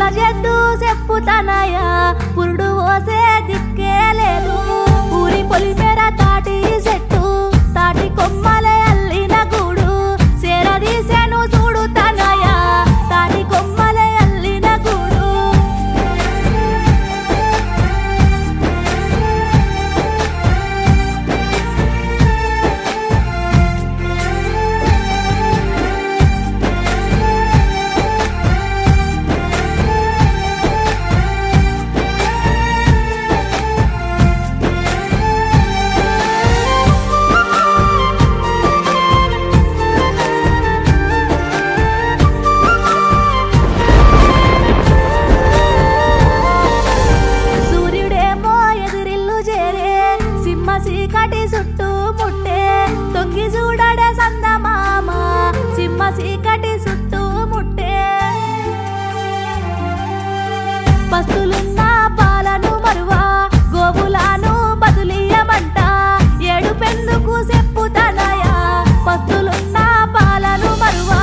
చేద్దు చెప్పుతానయ్యా పురుడు పోసే దిక్కే లేదు ఊరి పొలిమేర తాటి చెట్టు తాటి కొమ్మలే అల్లిన గూడు సేరదీసెను చూడుతానయ్యా తాటి కొమ్మలే అల్లిన గూడు చీకటి చుట్టూ ముట్టే తొంగి చూడడే సందమామ సింహ చీకటి చుట్టూ ముట్టే పస్తులున్న పాలను మరువా గోవులను బదులియమంట ఏడు పెందుకు చెప్పుతానయ్యా పస్తులున్న పాలను మరువా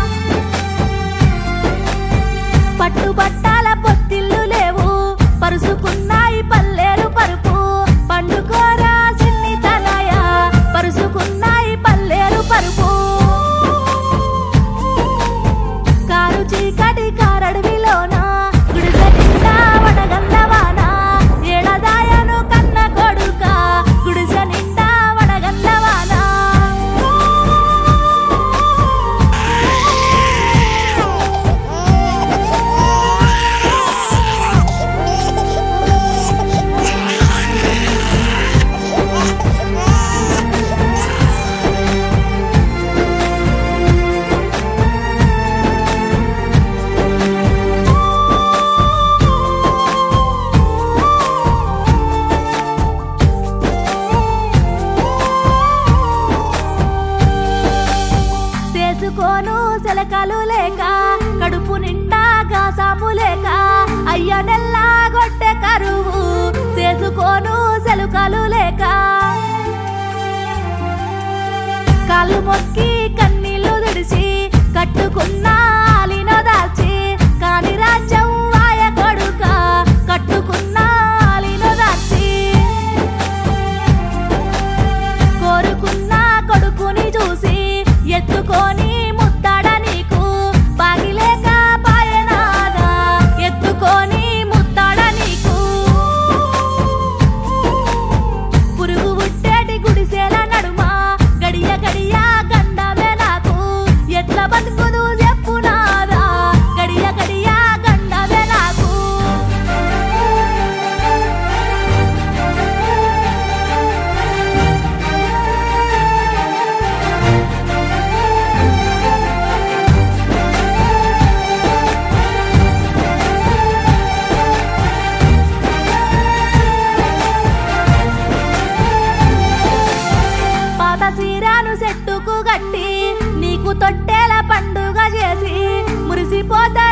పట్టుబట్టాల పొత్తిళ్ళు లేవు పరుసుకున్నాయి పల్లేరు పరుపు పండుకోరా పరుసుకున్నాయి పల్లేరు పరుపు కారు చీకటి కారడవిలోన గుడిసె నిండా వడగల్లవాన ఏడదాయను కన్న కొడుక గుడిసె నిండా వడగల్లవాన చేసుకోను సెలకలు లేక కడుపు నిండా గాసాము లేక అయ్య నెల్లా గొట్టె కరువు చేసుకోను సెలకలు లేక కాళ్ళు మొక్కి కన్నీళ్లు తుడిచి కట్టుకున్న ఆలినో దాల్చి కాని రాజ్యం వాయ కొడుక కట్టుకున్న ఆలినో దాల్చి కోరుకున్న కొడుకుని చూసి ఎత్తుకొని ముద్దాడ నీకు బాగిలేక పాయనాదా ఎత్తుకొని ముద్దాడ నీకు పురుగు పుట్టేటి గుడిసెల నడుమ గడియ గడియ గండమే నాకు ఎట్ల బతుకుదు చెప్పునాదా గడియ గడియ గండమే నాకు చెట్టుకు గట్టి నీకు తొట్టెల పండుగ చేసి మురిసిపోతా